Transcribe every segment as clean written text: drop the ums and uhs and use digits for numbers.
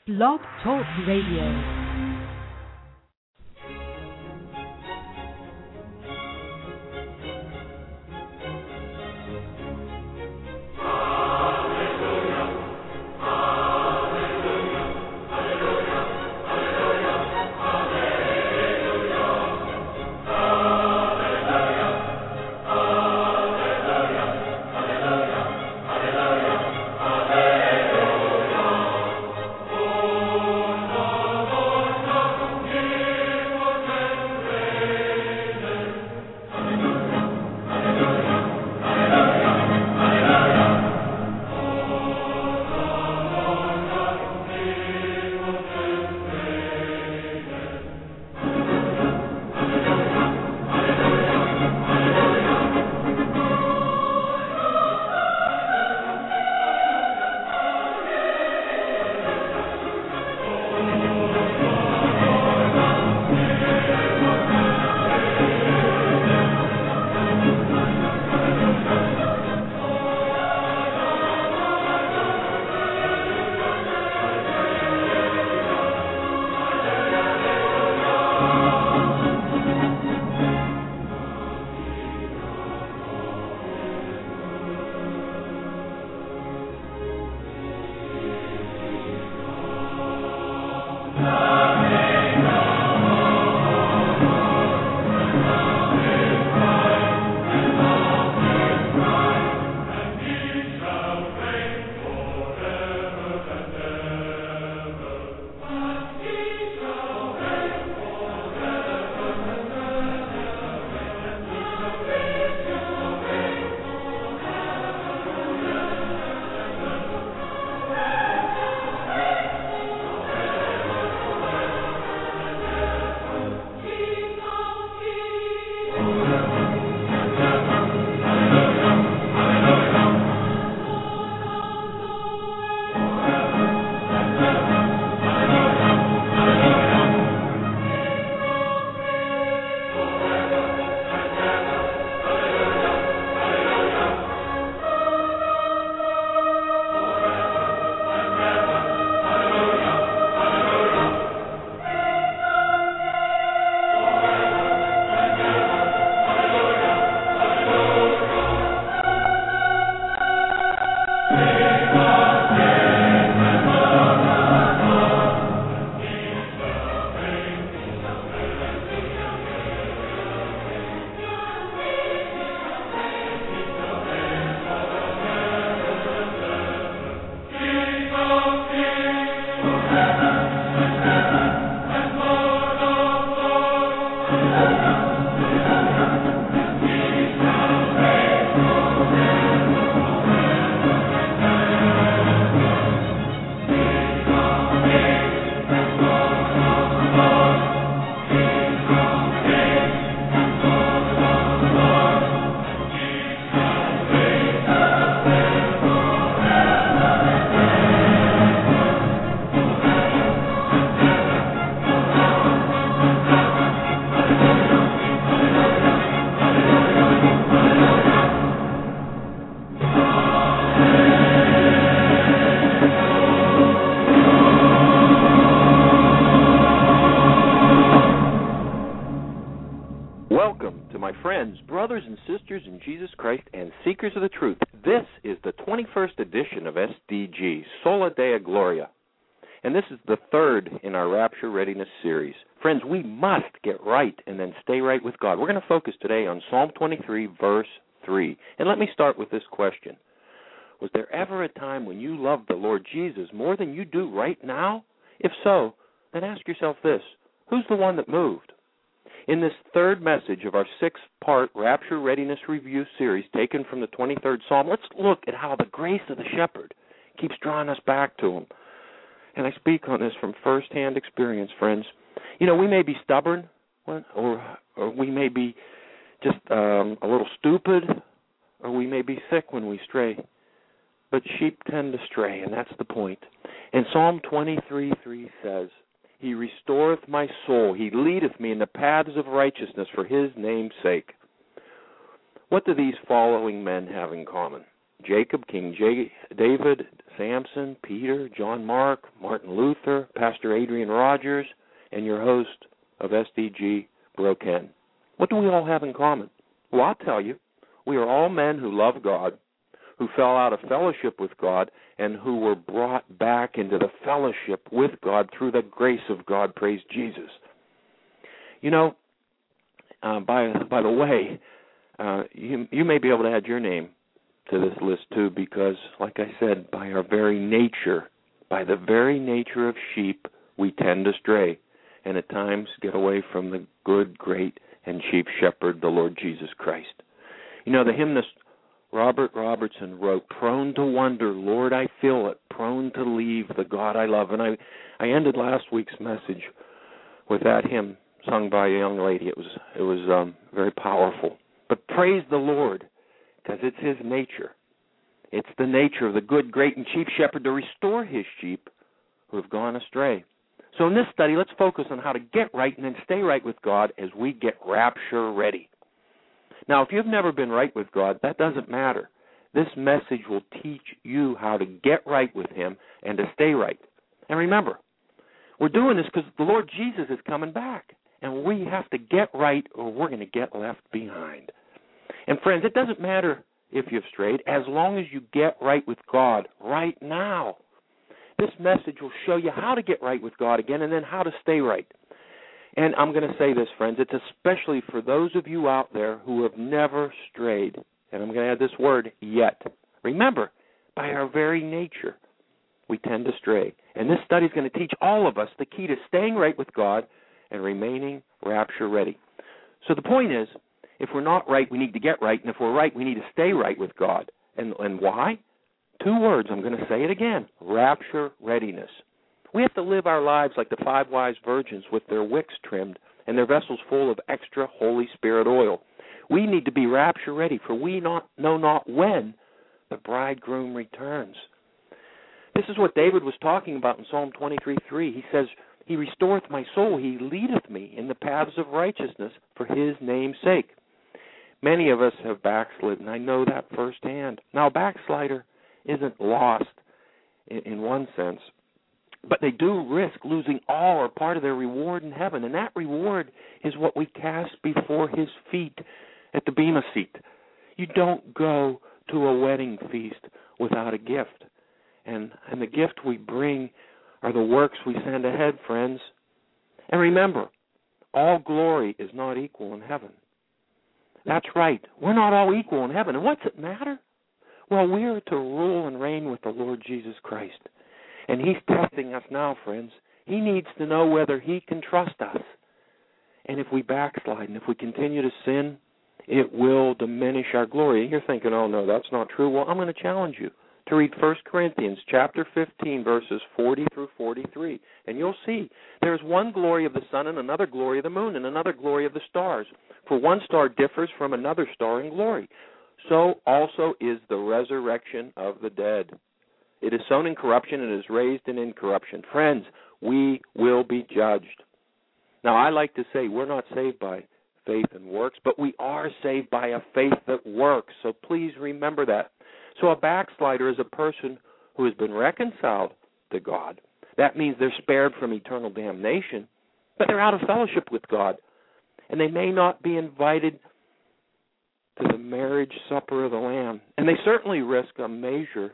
Blog Talk Radio. Brothers and sisters in Jesus Christ and seekers of the truth, this is the 21st edition of SDG, Sola Deo Gloria, and this is the third in our Rapture Readiness series. Friends, we must get right and then stay right with God. We're going to focus today on Psalm 23, verse 3, and let me start with this question. Was there ever a time when you loved the Lord Jesus more than you do right now? If so, then ask yourself this, who's the one that moved? In this third message of our six-part Rapture Readiness Review series taken from the 23rd Psalm, let's look at how the grace of the shepherd keeps drawing us back to him. And I speak on this from first-hand experience, friends. You know, we may be stubborn, or we may be just a little stupid, or we may be sick when we stray. But sheep tend to stray, and that's the point. And Psalm 23:3 says, He restoreth my soul. He leadeth me in the paths of righteousness for his name's sake. What do these following men have in common? Jacob, David, Samson, Peter, John Mark, Martin Luther, Pastor Adrian Rogers, and your host of SDG, Bro Ken. What do we all have in common? Well, I'll tell you. We are all men who love God, who fell out of fellowship with God, and who were brought back into the fellowship with God through the grace of God. Praise Jesus. You know, by the way, you may be able to add your name to this list too, because, like I said, by the very nature of sheep, we tend to stray, and at times get away from the good, great, and chief shepherd, the Lord Jesus Christ. You know, the hymnist Robert Robertson wrote, "Prone to wonder, Lord, I feel it, prone to leave the God I love." And I ended last week's message with that hymn sung by a young lady. It was very powerful. But praise the Lord, because it's His nature. It's the nature of the good, great, and chief shepherd to restore His sheep who have gone astray. So in this study, let's focus on how to get right and then stay right with God as we get rapture ready. Now, if you've never been right with God, that doesn't matter. This message will teach you how to get right with Him and to stay right. And remember, we're doing this because the Lord Jesus is coming back, and we have to get right or we're going to get left behind. And friends, it doesn't matter if you've strayed, as long as you get right with God right now. This message will show you how to get right with God again and then how to stay right. And I'm going to say this, friends, it's especially for those of you out there who have never strayed. And I'm going to add this word, yet. Remember, by our very nature, we tend to stray. And this study is going to teach all of us the key to staying right with God and remaining rapture ready. So the point is, if we're not right, we need to get right. And if we're right, we need to stay right with God. And why? 2 words, I'm going to say it again, rapture readiness. We have to live our lives like the 5 wise virgins with their wicks trimmed and their vessels full of extra Holy Spirit oil. We need to be rapture ready, for we know not when the bridegroom returns. This is what David was talking about in Psalm 23:3. He says, "He restoreth my soul, He leadeth me in the paths of righteousness for His name's sake." Many of us have backslidden. I know that firsthand. Now, a backslider isn't lost in one sense, but they do risk losing all or part of their reward in heaven, and that reward is what we cast before His feet at the Bema seat. You don't go to a wedding feast without a gift, and the gift we bring are the works we send ahead, friends. And remember, all glory is not equal in heaven. That's right. We're not all equal in heaven. And what's it matter? Well, we are to rule and reign with the Lord Jesus Christ. And He's testing us now, friends. He needs to know whether He can trust us. And if we backslide and if we continue to sin, it will diminish our glory. And you're thinking, oh, no, that's not true. Well, I'm going to challenge you to read 1 Corinthians chapter 15, verses 40 through 43. And you'll see there's one glory of the sun and another glory of the moon and another glory of the stars. For one star differs from another star in glory. So also is the resurrection of the dead. It is sown in corruption and is raised in incorruption. Friends, we will be judged. Now, I like to say we're not saved by faith and works, but we are saved by a faith that works. So please remember that. So a backslider is a person who has been reconciled to God. That means they're spared from eternal damnation, but they're out of fellowship with God. And they may not be invited to the marriage supper of the Lamb. And they certainly risk a measure,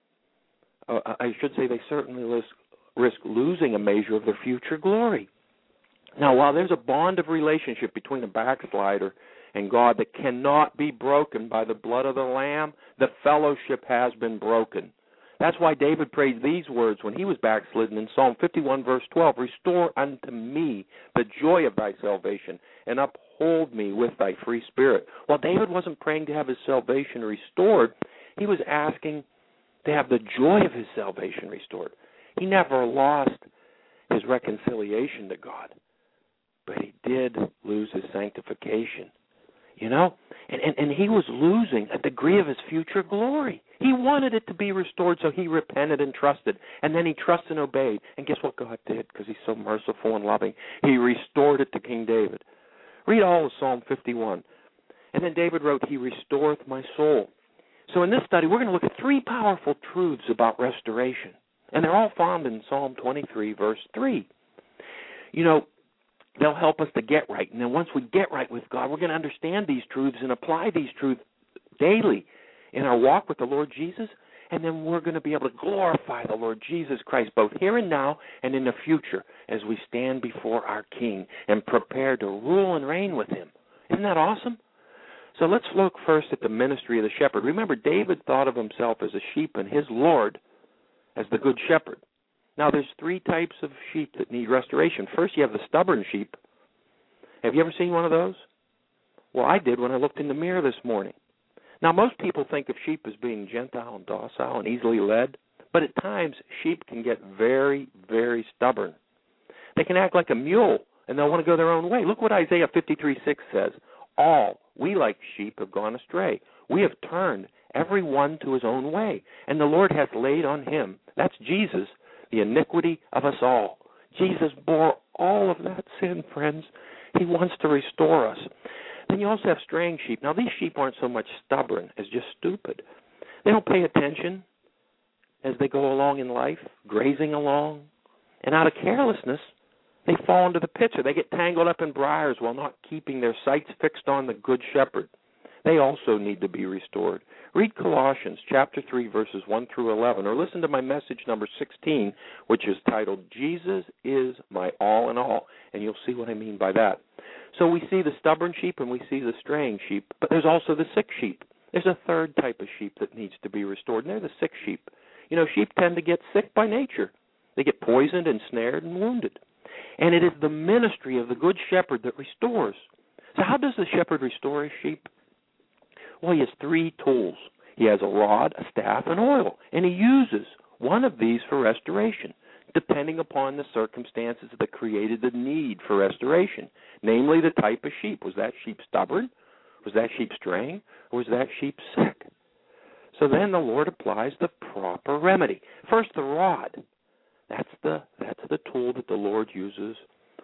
they certainly risk losing a measure of their future glory. Now, while there's a bond of relationship between a backslider and God that cannot be broken by the blood of the Lamb, the fellowship has been broken. That's why David prayed these words when he was backslidden in Psalm 51, verse 12, "Restore unto me the joy of thy salvation, and uphold me with thy free spirit." Well, David wasn't praying to have his salvation restored. He was asking to have the joy of his salvation restored. He never lost his reconciliation to God, but he did lose his sanctification. You know, and he was losing a degree of his future glory. He wanted it to be restored, so he repented and trusted. And then he trusted and obeyed. And guess what God did? Because He's so merciful and loving. He restored it to King David. Read all of Psalm 51. And then David wrote, "He restoreth my soul." So in this study, we're going to look at three powerful truths about restoration. And they're all found in Psalm 23, verse 3. You know, they'll help us to get right. And then once we get right with God, we're going to understand these truths and apply these truths daily in our walk with the Lord Jesus. And then we're going to be able to glorify the Lord Jesus Christ both here and now and in the future as we stand before our King and prepare to rule and reign with Him. Isn't that awesome? So let's look first at the ministry of the shepherd. Remember, David thought of himself as a sheep and his Lord as the good shepherd. Now, there's three types of sheep that need restoration. First, you have the stubborn sheep. Have you ever seen one of those? Well, I did when I looked in the mirror this morning. Now, most people think of sheep as being gentle and docile and easily led, but at times, sheep can get very, very stubborn. They can act like a mule, and they'll want to go their own way. Look what Isaiah 53:6 says. All, we like sheep, have gone astray. We have turned every one to his own way, and the Lord hath laid on him, that's Jesus, the iniquity of us all. Jesus bore all of that sin, friends. He wants to restore us. Then you also have straying sheep. Now, these sheep aren't so much stubborn as just stupid. They don't pay attention as they go along in life, grazing along, and out of carelessness, they fall into the pits or they get tangled up in briars while not keeping their sights fixed on the good shepherd. They also need to be restored. Read Colossians chapter 3, verses 1 through 11, or listen to my message number 16, which is titled, Jesus is my all in all, and you'll see what I mean by that. So we see the stubborn sheep and we see the straying sheep, but there's also the sick sheep. There's a third type of sheep that needs to be restored, and they're the sick sheep. You know, sheep tend to get sick by nature. They get poisoned and snared and wounded. And it is the ministry of the good shepherd that restores. So how does the shepherd restore his sheep? Well, he has three tools. He has a rod, a staff, and oil. And he uses one of these for restoration, depending upon the circumstances that created the need for restoration, namely the type of sheep. Was that sheep stubborn? Was that sheep straying? Or was that sheep sick? So then the Lord applies the proper remedy. First, the rod. That's the tool that the Lord uses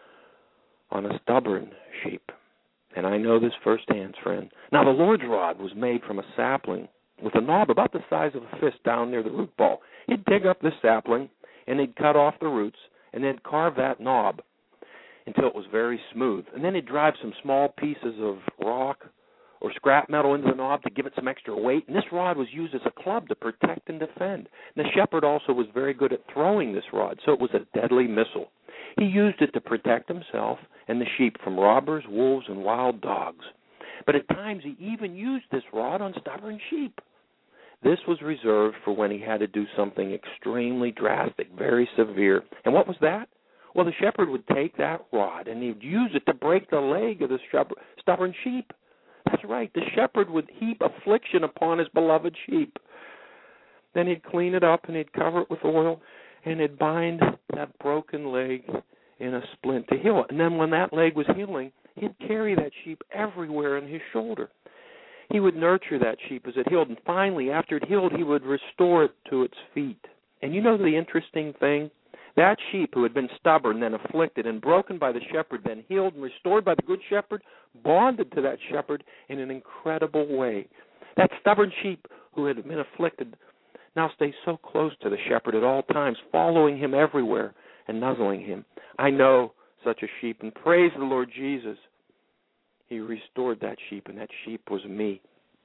on a stubborn sheep. And I know this firsthand, friend. Now, the Lord's rod was made from a sapling with a knob about the size of a fist down near the root ball. He'd dig up this sapling, and he'd cut off the roots, and then carve that knob until it was very smooth. And then he'd drive some small pieces of rock or scrap metal into the knob to give it some extra weight. And this rod was used as a club to protect and defend. And the shepherd also was very good at throwing this rod, so it was a deadly missile. He used it to protect himself and the sheep from robbers, wolves, and wild dogs. But at times he even used this rod on stubborn sheep. This was reserved for when he had to do something extremely drastic, very severe. And what was that? Well, the shepherd would take that rod and he'd use it to break the leg of the stubborn sheep. That's right. The shepherd would heap affliction upon his beloved sheep. Then he'd clean it up and he'd cover it with oil and he'd bind that broken leg in a splint to heal it. And then when that leg was healing, he'd carry that sheep everywhere in his shoulder. He would nurture that sheep as it healed. And finally, after it healed, he would restore it to its feet. And you know the interesting thing? That sheep who had been stubborn, then afflicted, and broken by the shepherd, then healed and restored by the good shepherd, bonded to that shepherd in an incredible way. That stubborn sheep who had been afflicted now stays so close to the shepherd at all times, following him everywhere and nuzzling him. I know such a sheep, and praise the Lord Jesus. He restored that sheep, and that sheep was me.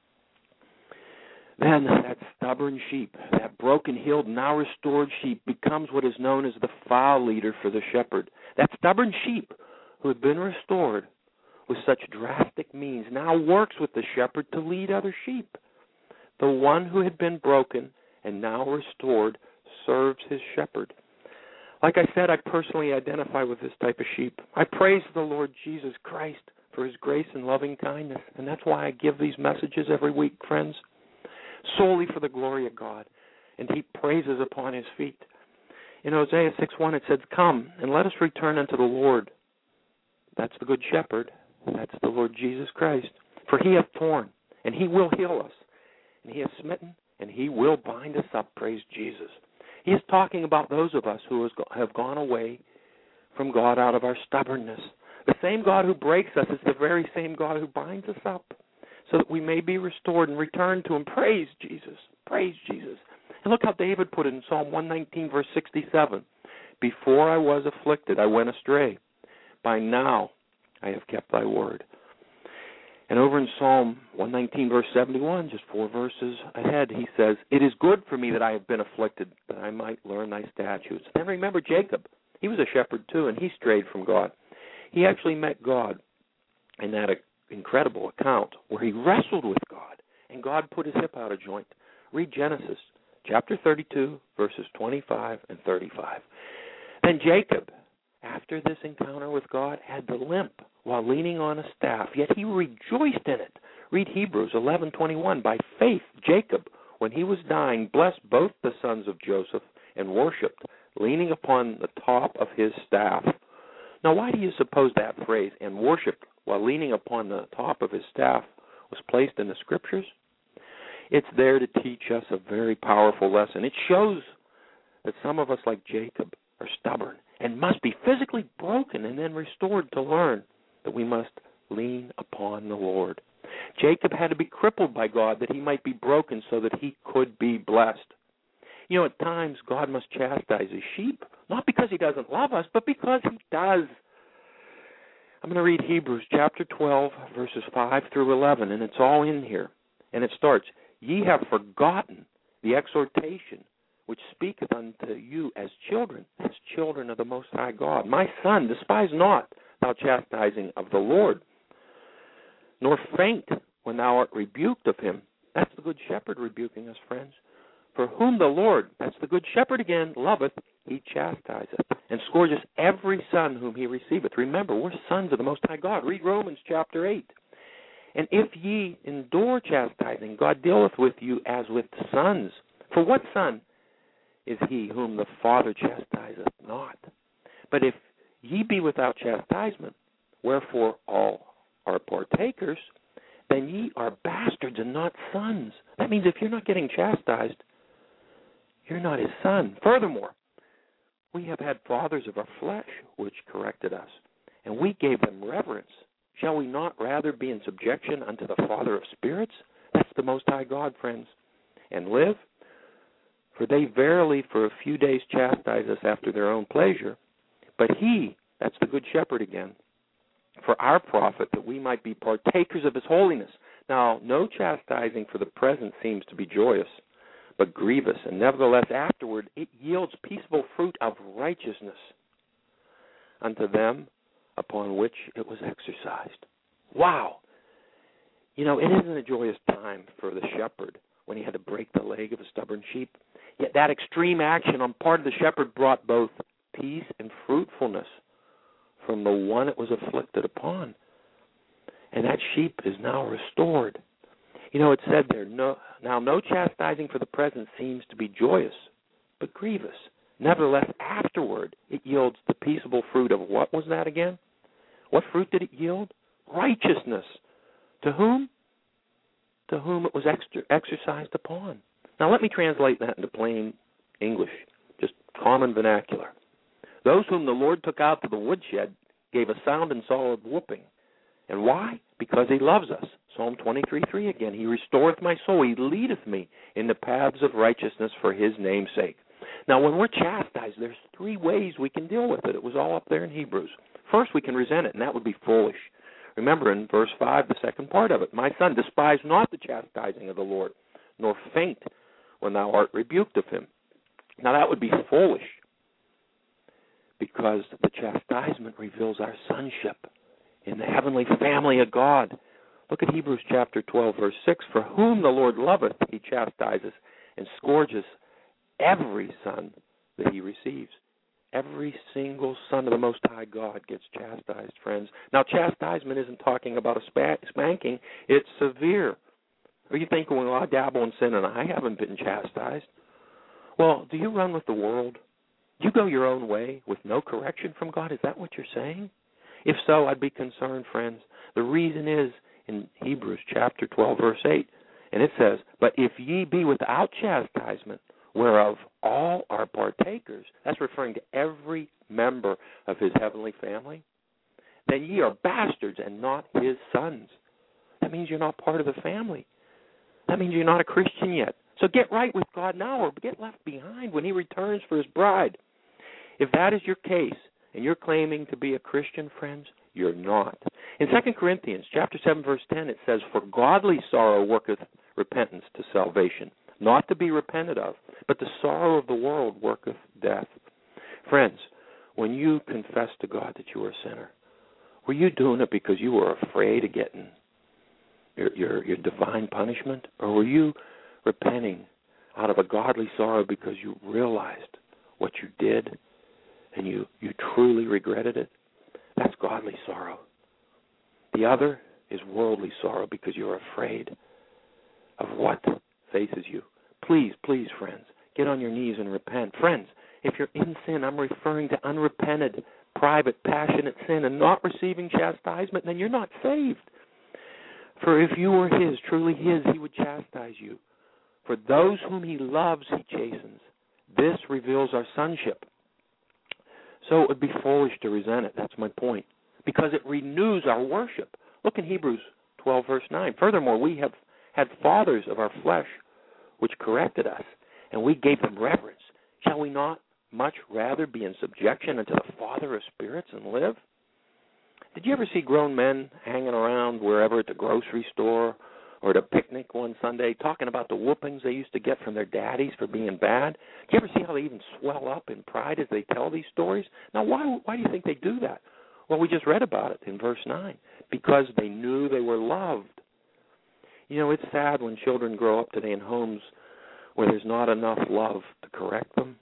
Then that stubborn sheep, that broken, healed, now restored sheep becomes what is known as the file leader for the shepherd. That stubborn sheep who had been restored with such drastic means now works with the shepherd to lead other sheep. The one who had been broken and now restored serves his shepherd. Like I said, I personally identify with this type of sheep. I praise the Lord Jesus Christ for his grace and loving kindness, and that's why I give these messages every week, friends, solely for the glory of God, and heap praises upon his feet. In Hosea 6:1 it says, "Come, and let us return unto the Lord." That's the good shepherd. That's the Lord Jesus Christ. "For he hath torn, and he will heal us. And he hath smitten, and he will bind us up." Praise Jesus. He is talking about those of us who have gone away from God out of our stubbornness. The same God who breaks us is the very same God who binds us up. so that we may be restored and return to him. Praise Jesus. Praise Jesus. And look how David put it in Psalm 119, verse 67. Before I was afflicted, I went astray. By now, I have kept thy word. And over in Psalm 119, verse 71, just 4 verses ahead, he says, it is good for me that I have been afflicted, that I might learn thy statutes. And remember Jacob. He was a shepherd too, and he strayed from God. He actually met God in that incredible account where he wrestled with God, and God put his hip out of joint. Read Genesis chapter 32, verses 25 and 35. Then Jacob, after this encounter with God, had the limp while leaning on a staff, yet he rejoiced in it. Read Hebrews 11:21. By faith, Jacob, when he was dying, blessed both the sons of Joseph and worshipped, leaning upon the top of his staff. Now, why do you suppose that phrase, and worshipped while leaning upon the top of his staff, was placed in the Scriptures? It's there to teach us a very powerful lesson. It shows that some of us, like Jacob, are stubborn and must be physically broken and then restored to learn that we must lean upon the Lord. Jacob had to be crippled by God that he might be broken so that he could be blessed. You know, at times God must chastise his sheep, not because he doesn't love us, but because he does. I'm going to read Hebrews chapter 12, verses 5 through 11, and it's all in here. And it starts, ye have forgotten the exhortation which speaketh unto you as children of the Most High God. My son, despise not thou chastising of the Lord, nor faint when thou art rebuked of him. That's the good shepherd rebuking us, friends. For whom the Lord, that's the good shepherd again, loveth, he chastiseth, and scourgeth every son whom he receiveth. Remember, we're sons of the Most High God. Read Romans chapter 8. And if ye endure chastising, God dealeth with you as with sons. For what son is he whom the Father chastiseth not? But if ye be without chastisement, wherefore all are partakers, then ye are bastards and not sons. That means if you're not getting chastised, you're not his son. Furthermore, we have had fathers of our flesh which corrected us, and we gave them reverence. Shall we not rather be in subjection unto the Father of spirits? That's the Most High God, friends. And live? For they verily for a few days chastise us after their own pleasure, but he, that's the good shepherd again, for our profit, that we might be partakers of his holiness. Now, no chastising for the present seems to be joyous, but grievous, and nevertheless afterward it yields peaceable fruit of righteousness unto them upon which it was exercised. Wow! You know, it isn't a joyous time for the shepherd when he had to break the leg of a stubborn sheep. Yet that extreme action on part of the shepherd brought both peace and fruitfulness from the one it was afflicted upon. And that sheep is now restored. You know, it said there, no chastising for the present seems to be joyous, but grievous. Nevertheless, afterward, it yields the peaceable fruit of what was that again? What fruit did it yield? Righteousness. To whom? To whom it was exercised upon. Now, let me translate that into plain English, just common vernacular. Those whom the Lord took out to the woodshed gave a sound and solid whooping. And why? Because he loves us. Psalm 23:3 again. He restoreth my soul. He leadeth me in the paths of righteousness for his name's sake. Now, when we're chastised, there's 3 ways we can deal with it. It was all up there in Hebrews. First, we can resent it, and that would be foolish. Remember in verse 5, the second part of it, my son, despise not the chastising of the Lord, nor faint when thou art rebuked of him. Now, that would be foolish, because the chastisement reveals our sonship in the heavenly family of God. Look at Hebrews chapter 12, verse 6. For whom the Lord loveth, he chastises and scourges every son that he receives. Every single son of the Most High God gets chastised, friends. Now, chastisement isn't talking about a spanking. It's severe. Are you thinking, well, I dabble in sin and I haven't been chastised? Well, do you run with the world? Do you go your own way with no correction from God? Is that what you're saying? If so, I'd be concerned, friends. The reason is in Hebrews chapter 12, verse 8. And it says, but if ye be without chastisement, whereof all are partakers, that's referring to every member of his heavenly family, then ye are bastards and not his sons. that means you're not part of the family. That means you're not a Christian yet. So get right with God now or get left behind when he returns for his bride. If that is your case and you're claiming to be a Christian, friends, you're not. In 2 Corinthians chapter 7, verse 10, it says, "For godly sorrow worketh repentance to salvation, not to be repented of, but the sorrow of the world worketh death." Friends, when you confess to God that you were a sinner, were you doing it because you were afraid of getting your divine punishment? Or were you repenting out of a godly sorrow because you realized what you did and you truly regretted it? That's godly sorrow. The other is worldly sorrow because you're afraid of what faces you. Please, please, friends, get on your knees and repent. Friends, if you're in sin, I'm referring to unrepented, private, passionate sin and not receiving chastisement, then you're not saved. For if you were his, truly his, he would chastise you. For those whom he loves, he chastens. This reveals our sonship. So it would be foolish to resent it. That's my point. Because it renews our worship. Look in Hebrews 12, verse 9. Furthermore, we have had fathers of our flesh which corrected us, and we gave them reverence. Shall we not much rather be in subjection unto the Father of spirits and live? Did you ever see grown men hanging around wherever at the grocery store or at a picnic one Sunday talking about the whoopings they used to get from their daddies for being bad? Do you ever see how they even swell up in pride as they tell these stories? Now, why do you think they do that? Well, we just read about it in verse 9. Because they knew they were loved. You know, it's sad when children grow up today in homes where there's not enough love to correct them.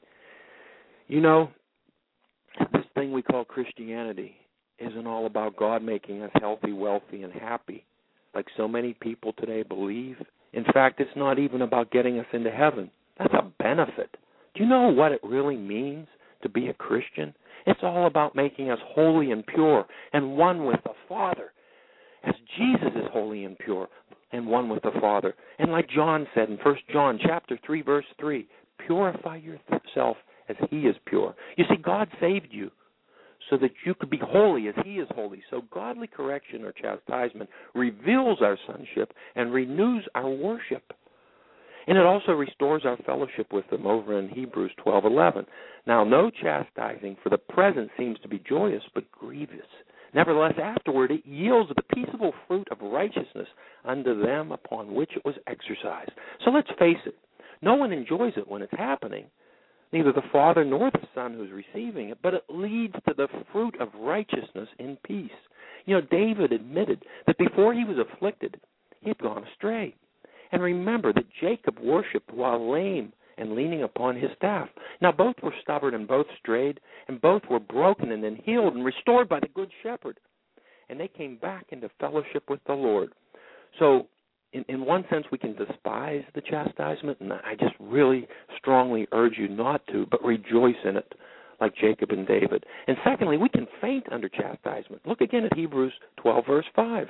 You know, this thing we call Christianity isn't all about God making us healthy, wealthy, and happy, like so many people today believe. In fact, it's not even about getting us into heaven. That's a benefit. Do you know what it really means to be a Christian? It's all about making us holy and pure and one with the Father, as Jesus is holy and pure and one with the Father. And like John said in 1 John chapter 3, verse 3, purify yourself as he is pure. You see, God saved you so that you could be holy as he is holy. So godly correction or chastisement reveals our sonship and renews our worship. And it also restores our fellowship with them over in Hebrews 12:11. Now, no chastising for the present seems to be joyous, but grievous. Nevertheless, afterward it yields the peaceable fruit of righteousness unto them upon which it was exercised. So let's face it, no one enjoys it when it's happening, neither the Father nor the Son who's receiving it, but it leads to the fruit of righteousness in peace. You know, David admitted that before he was afflicted, he had gone astray. And remember that Jacob worshipped while lame and leaning upon his staff. Now both were stubborn and both strayed, and both were broken and then healed and restored by the good shepherd. And they came back into fellowship with the Lord. So in one sense we can despise the chastisement, and I just really strongly urge you not to, but rejoice in it like Jacob and David. And secondly, we can faint under chastisement. Look again at Hebrews 12, verse 5.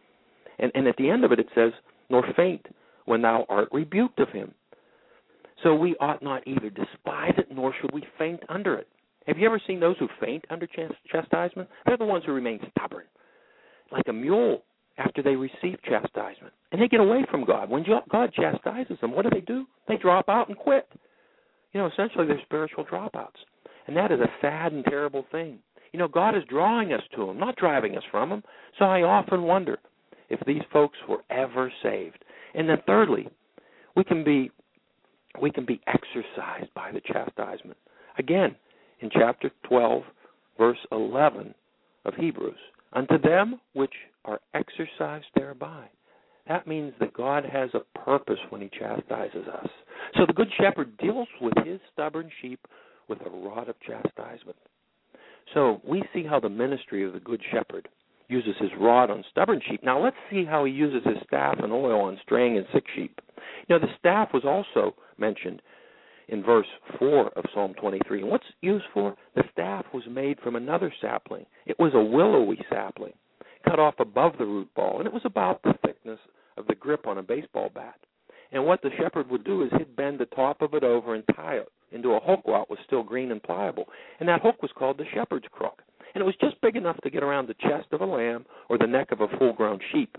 And at the end of it, it says, nor faint when thou art rebuked of him. So we ought not either despise it, nor should we faint under it. Have you ever seen those who faint under chastisement? They're the ones who remain stubborn, like a mule after they receive chastisement. And they get away from God. When God chastises them, what do? They drop out and quit. You know, essentially they're spiritual dropouts. And that is a sad and terrible thing. You know, God is drawing us to him, not driving us from him. So I often wonder if these folks were ever saved. And then thirdly, we can be exercised by the chastisement. Again, in chapter 12, verse 11 of Hebrews, unto them which are exercised thereby. That means that God has a purpose when he chastises us. So the good shepherd deals with his stubborn sheep with a rod of chastisement. So we see how the ministry of the good shepherd uses his rod on stubborn sheep. Now let's see how he uses his staff and oil on straying and sick sheep. You know, the staff was also mentioned in verse 4 of Psalm 23. And what's it used for? The staff was made from another sapling. It was a willowy sapling, cut off above the root ball, and it was about the thickness of the grip on a baseball bat. And what the shepherd would do is he'd bend the top of it over and tie it into a hook while it was still green and pliable. And that hook was called the shepherd's crook. And it was just big enough to get around the chest of a lamb or the neck of a full-grown sheep.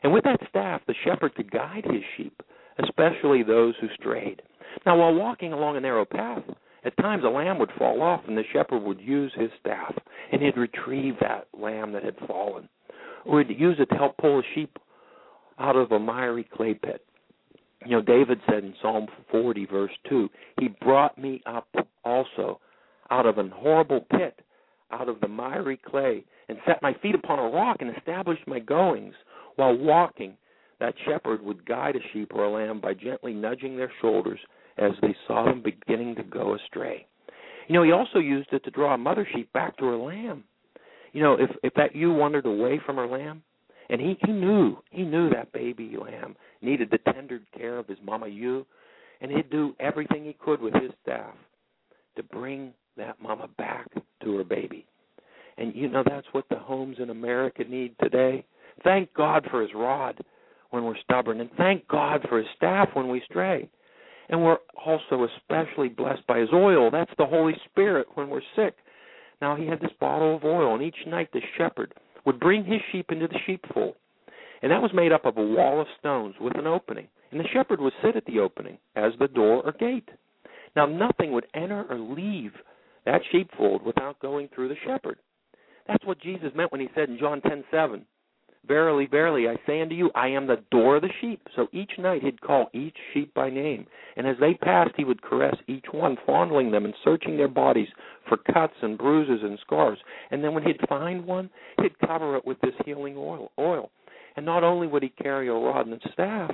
And with that staff, the shepherd could guide his sheep, especially those who strayed. Now, while walking along a narrow path, at times a lamb would fall off, and the shepherd would use his staff, and he'd retrieve that lamb that had fallen, or he'd use it to help pull a sheep out of a miry clay pit. You know, David said in Psalm 40, verse 2, he brought me up also out of an horrible pit, out of the miry clay, and set my feet upon a rock and established my goings. While walking, that shepherd would guide a sheep or a lamb by gently nudging their shoulders as they saw them beginning to go astray. You know, he also used it to draw a mother sheep back to her lamb. You know, if that ewe wandered away from her lamb, and he knew that baby lamb needed the tender care of his mama ewe, and he'd do everything he could with his staff to bring that mama back to her baby. And, you know, that's what the homes in America need today. Thank God for his rod when we're stubborn, and thank God for his staff when we stray. And we're also especially blessed by his oil. That's the Holy Spirit when we're sick. Now, he had this bottle of oil, and each night the shepherd would bring his sheep into the sheepfold. And that was made up of a wall of stones with an opening. And the shepherd would sit at the opening as the door or gate. Now, nothing would enter or leave that sheepfold without going through the shepherd. That's what Jesus meant when he said in John 10:7, verily, verily, I say unto you, I am the door of the sheep. So each night he'd call each sheep by name. And as they passed, he would caress each one, fondling them and searching their bodies for cuts and bruises and scars. And then when he'd find one, he'd cover it with this healing oil. And not only would he carry a rod and a staff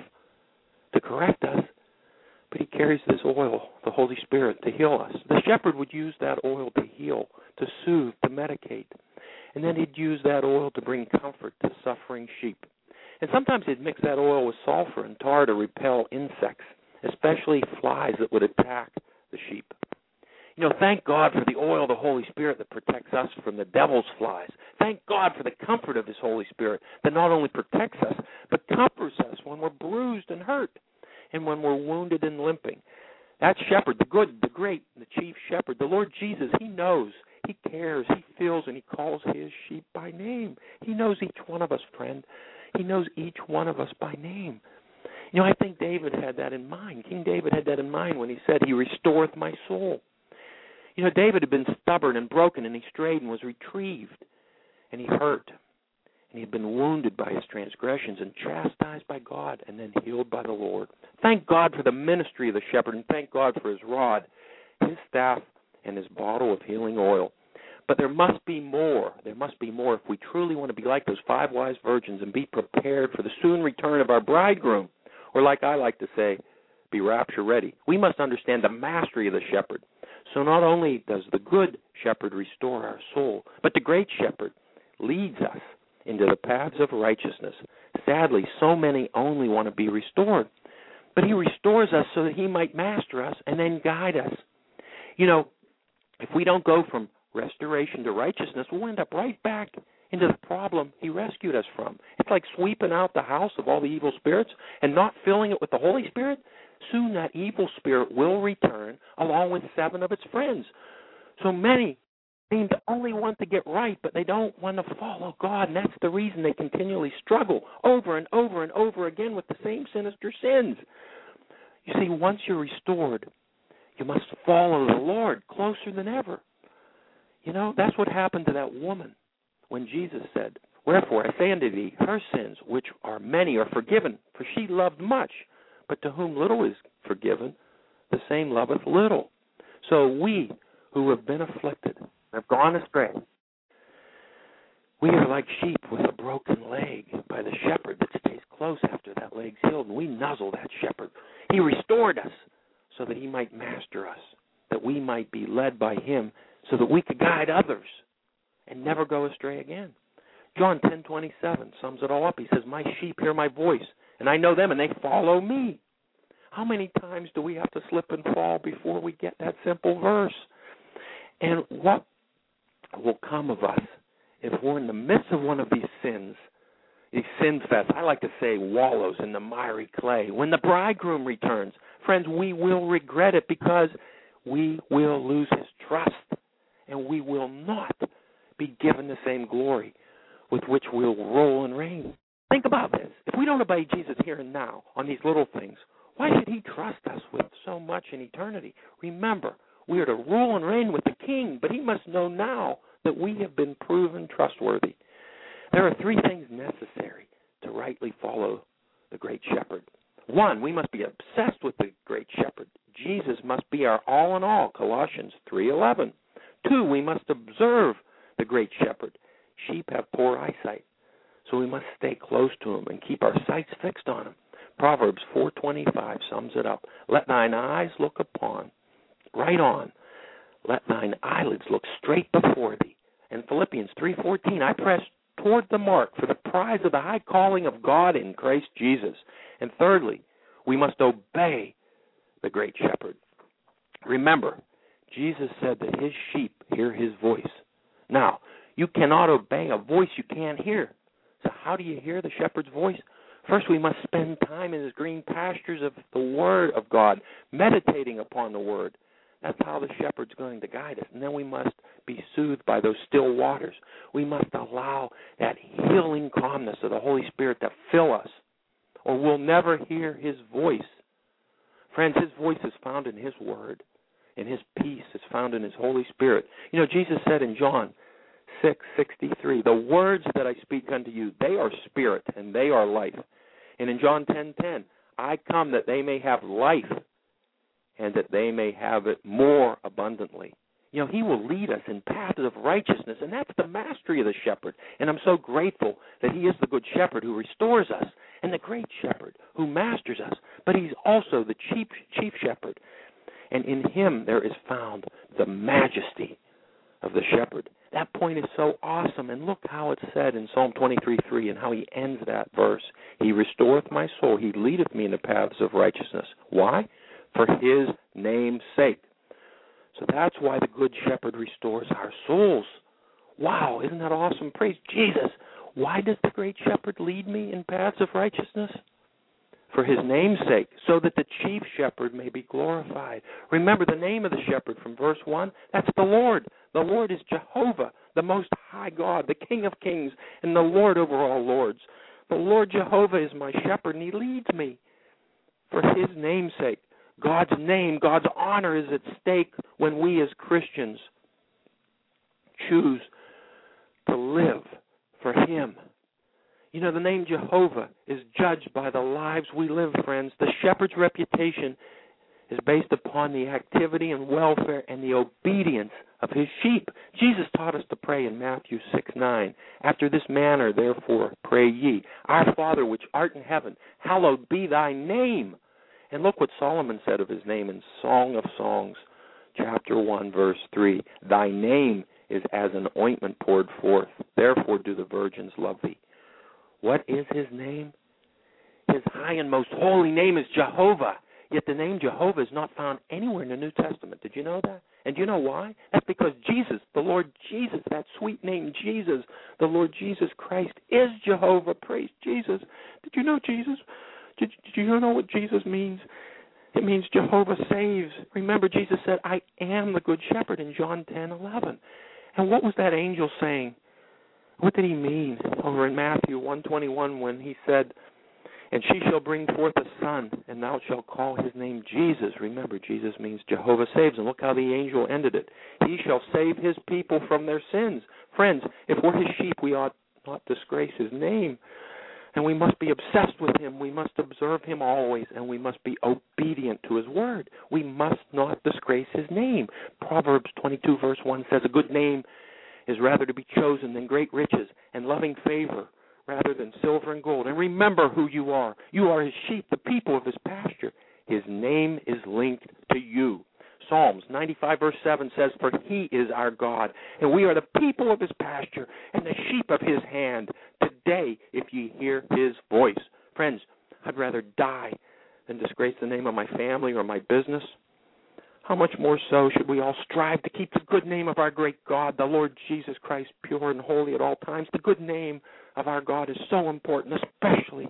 to correct us, but he carries this oil, the Holy Spirit, to heal us. The shepherd would use that oil to heal, to soothe, to medicate. And then he'd use that oil to bring comfort to suffering sheep. And sometimes he'd mix that oil with sulfur and tar to repel insects, especially flies that would attack the sheep. You know, thank God for the oil of the Holy Spirit that protects us from the devil's flies. Thank God for the comfort of his Holy Spirit that not only protects us, but comforts us when we're bruised and hurt and when we're wounded and limping. That shepherd, the good, the great, the chief shepherd, the Lord Jesus, he knows, he cares, he feels, and he calls his sheep by name. He knows each one of us, friend. He knows each one of us by name. You know, I think David had that in mind. King David had that in mind when he said, he restoreth my soul. You know, David had been stubborn and broken, and he strayed and was retrieved, and he hurt, and he had been wounded by his transgressions and chastised by God and then healed by the Lord. Thank God for the ministry of the shepherd, and thank God for his rod, his staff, and his bottle of healing oil. But there must be more. There must be more if we truly want to be like those 5 wise virgins and be prepared for the soon return of our bridegroom, or like I like to say, be rapture ready. We must understand the mastery of the shepherd. So not only does the good shepherd restore our soul, but the great shepherd leads us into the paths of righteousness. Sadly, so many only want to be restored. But he restores us so that he might master us and then guide us. You know, if we don't go from restoration to righteousness, we'll end up right back into the problem he rescued us from. It's like sweeping out the house of all the evil spirits and not filling it with the Holy Spirit. Soon that evil spirit will return along with 7 of its friends. So many seem to only want to get right, but they don't want to follow God, and that's the reason they continually struggle over and over and over again with the same sinister sins. You see, once you're restored, you must follow the Lord closer than ever. You know, that's what happened to that woman when Jesus said, wherefore I say unto thee, her sins, which are many, are forgiven, for she loved much. But to whom little is forgiven, the same loveth little. So we who have been afflicted, have gone astray, we are like sheep with a broken leg by the shepherd that stays close after that leg's healed, and we nuzzle that shepherd. He restored us so that he might master us, that we might be led by him, so that we could guide others and never go astray again. John 10:27 sums it all up. He says, my sheep hear my voice, and I know them, and they follow me. How many times do we have to slip and fall before we get that simple verse? And what will come of us if we're in the midst of one of these sin fests, I like to say wallows in the miry clay? When the bridegroom returns, friends, we will regret it because we will lose his trust, and we will not be given the same glory with which we'll roll and reign Think about this. If we don't obey Jesus here and now on these little things, why should he trust us with so much in eternity? Remember, we are to rule and reign with the King, but he must know now that we have been proven trustworthy. There are three things necessary to rightly follow the Great Shepherd. One, we must be obsessed with the Great Shepherd. Jesus must be our all in all, Colossians 3:11. Two, we must observe the Great Shepherd. Sheep have poor eyesight, so we must stay close to him and keep our sights fixed on him. Proverbs 4:25 sums it up. Let thine eyes look upon, right on. Let thine eyelids look straight before thee. And Philippians 3:14, I press toward the mark for the prize of the high calling of God in Christ Jesus. And thirdly, we must obey the Great Shepherd. Remember, Jesus said that his sheep hear his voice. Now, you cannot obey a voice you can't hear. So how do you hear the shepherd's voice? First, we must spend time in his green pastures of the Word of God, meditating upon the Word. That's how the shepherd's going to guide us. And then we must be soothed by those still waters. We must allow that healing calmness of the Holy Spirit to fill us, or we'll never hear his voice. Friends, his voice is found in his Word, and his peace is found in his Holy Spirit. You know, Jesus said in John 6:63, the words that I speak unto you, they are spirit and they are life. And in John 10:10, I come that they may have life and that they may have it more abundantly. You know, he will lead us in paths of righteousness, and that's the mastery of the shepherd. And I'm so grateful that he is the good shepherd who restores us and the great shepherd who masters us. But he's also the chief shepherd. And in him there is found the majesty of the shepherd. That point is so awesome. And look how it's said in Psalm 23:3 and how he ends that verse. He restoreth my soul. He leadeth me in the paths of righteousness. Why? For his name's sake. So that's why the good shepherd restores our souls. Wow, isn't that awesome? Praise Jesus. Why does the great shepherd lead me in paths of righteousness? For his name's sake, so that the chief shepherd may be glorified. Remember the name of the shepherd from verse 1? That's the Lord. The Lord is Jehovah, the Most High God, the King of kings, and the Lord over all lords. The Lord Jehovah is my shepherd, and he leads me for his name's sake. God's name, God's honor is at stake when we as Christians choose to live for him. You know, the name Jehovah is judged by the lives we live, friends. The shepherd's reputation is based upon the activity and welfare and the obedience of his sheep. Jesus taught us to pray in Matthew 6:9. After this manner, therefore, pray ye. Our Father which art in heaven, hallowed be thy name. And look what Solomon said of his name in Song of Songs, chapter 1, verse 3. Thy name is as an ointment poured forth. Therefore do the virgins love thee. What is his name? His high and most holy name is Jehovah. Yet the name Jehovah is not found anywhere in the New Testament. Did you know that? And do you know why? That's because Jesus, the Lord Jesus, that sweet name Jesus, the Lord Jesus Christ is Jehovah. Praise Jesus. Did you know Jesus? Did you know what Jesus means? It means Jehovah saves. Remember, Jesus said, I am the good shepherd in John 10:11. And what was that angel saying? What did he mean over in Matthew 1:21 when he said, and she shall bring forth a son, and thou shalt call his name Jesus. Remember, Jesus means Jehovah saves. And look how the angel ended it. He shall save his people from their sins. Friends, if we're his sheep, we ought not disgrace his name. And we must be obsessed with him. We must observe him always, and we must be obedient to his word. We must not disgrace his name. Proverbs 22, verse 1 says, a good name is rather to be chosen than great riches, and loving favor rather than silver and gold. And remember who you are. You are his sheep, the people of his pasture. His name is linked to you. Psalms 95, verse 7 says, for he is our God, and we are the people of his pasture and the sheep of his hand. Today, if ye hear his voice. Friends, I'd rather die than disgrace the name of my family or my business. How much more so should we all strive to keep the good name of our great God, the Lord Jesus Christ, pure and holy at all times. The good name of our God is so important, especially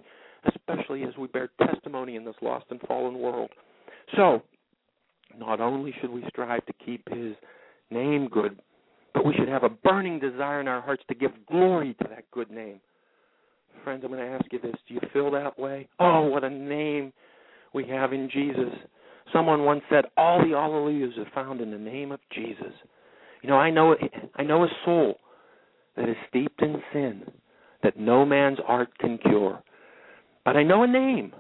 as we bear testimony in this lost and fallen world. So, not only should we strive to keep his name good, but we should have a burning desire in our hearts to give glory to that good name. Friends, I'm going to ask you this. Do you feel that way? Oh, what a name we have in Jesus. Someone once said, all the hallelujahs are found in the name of Jesus. You know, I know a soul that is steeped in sin that no man's art can cure. But I know a name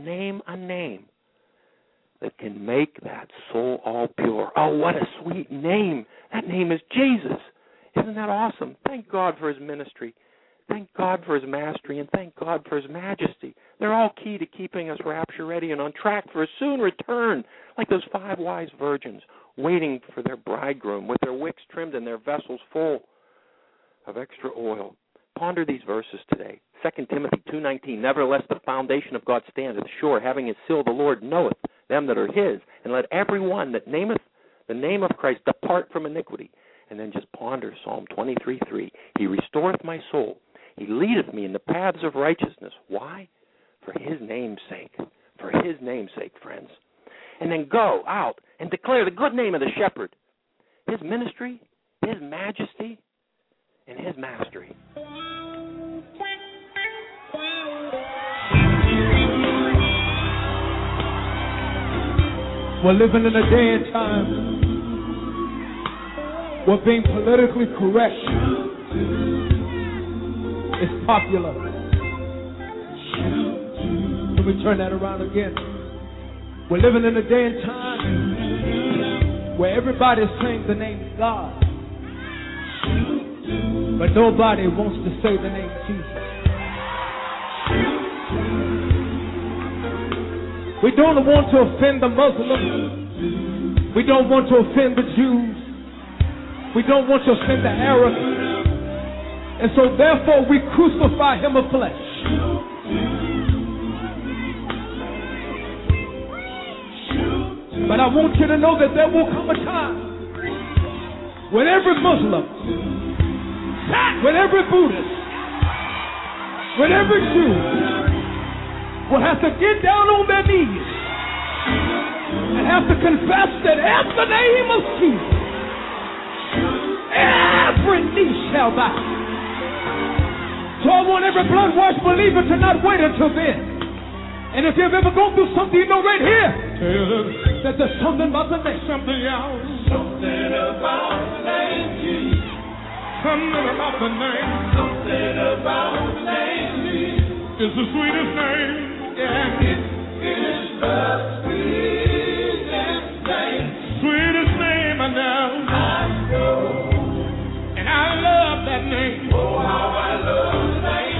that can make that soul all pure. Oh, what a sweet name. That name is Jesus. Isn't that awesome? Thank God for his ministry. Thank God for his mastery, and thank God for his majesty. They're all key to keeping us rapture ready and on track for a soon return, like those 5 wise virgins waiting for their bridegroom with their wicks trimmed and their vessels full of extra oil. Ponder these verses today. 2 Timothy 2:19, nevertheless the foundation of God standeth sure, having his seal the Lord knoweth them that are his, and let every one that nameth the name of Christ depart from iniquity. And then just ponder Psalm 23:3. He restoreth my soul. He leadeth me in the paths of righteousness. Why? For his name's sake. For his name's sake, friends. And then go out and declare the good name of the shepherd, his ministry, his majesty, and his mastery. We're living in a day and time where being politically correct is popular. Can we turn that around again? We're living in a day and time where everybody's saying the name God, but nobody wants to say the name Jesus. We don't want to offend the Muslims. We don't want to offend the Jews. We don't want to offend the Arabs. And so therefore we crucify him of flesh. But I want you to know that there will come a time when every Muslim, when every Buddhist, when every Jew will have to get down on their knees and have to confess that at the name of Jesus, every knee shall bow. So I want every blood-washed believer to not wait until then. And if you've ever gone through something, you know right here that there's something about the name. Something else. Something about the name Jesus. Something about the name. Something about the name Jesus. It's the sweetest name. Yeah. It is the sweetest name. Sweetest name I know. And I love that name. Oh, how I love the name.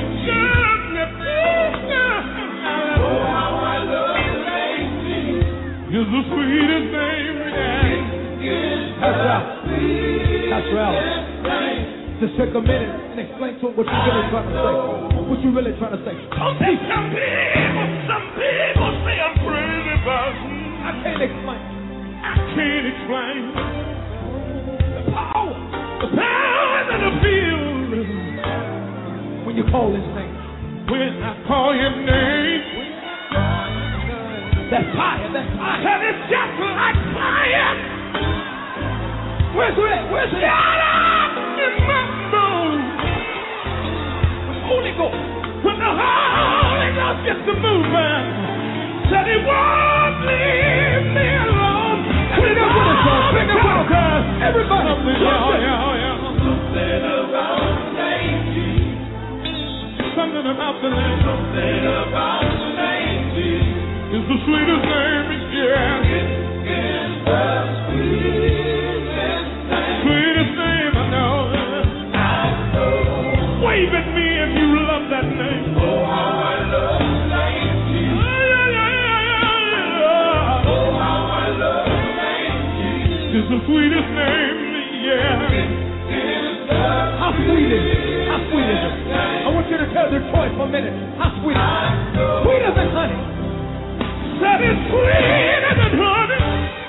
Oh, how I love the name. It's the sweetest name. That's right. Just take a minute and explain to him what you're really trying to say. What you really trying to say. Some people say I'm crazy, but I can't explain. I can't explain. The power that I feel when you call his name. When I call your name, that's fire, that's fire. And it's just like fire. Where's it? Where's it? Shut up in my bones. Holy Ghost. When the Holy Ghost gets to moving, said he won't leave me alone. Bring it with us, y'all. Bring it with us. Everybody. Something about the name Jesus. Something about the name. Something about the name Jesus. It's the sweetest name, yeah. It is the sweetest name. Sweetest name I know. Wave at me if you love that name. Oh, how I love the name Jesus. Oh, how I love the name Jesus. It's the sweetest name, yeah. How sweet is it? How sweet is it? I want you to tell Detroit for a minute. How sweet is it? Sweeter than honey. That is sweeter than honey.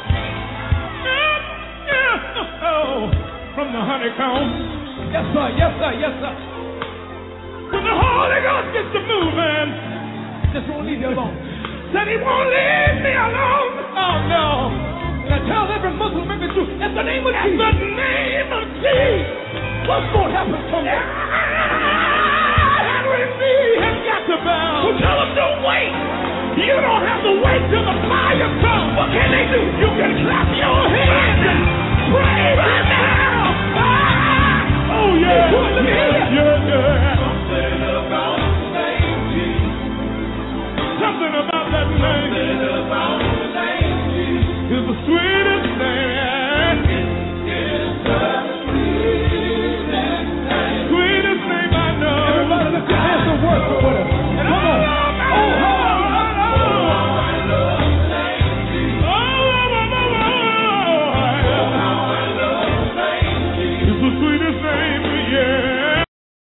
Oh, from the honeycomb. Yes, sir. Yes, sir. Yes, sir. When the Holy Ghost gets to moving, just won't leave you alone. Said he won't leave me alone. Oh, no. And I tell every Muslim, every Jew, at the name of Jesus. At the name of Jesus. What's going to happen to me? Every knee to wait till the fire comes. What can they do? You can clap your hands and praise Him.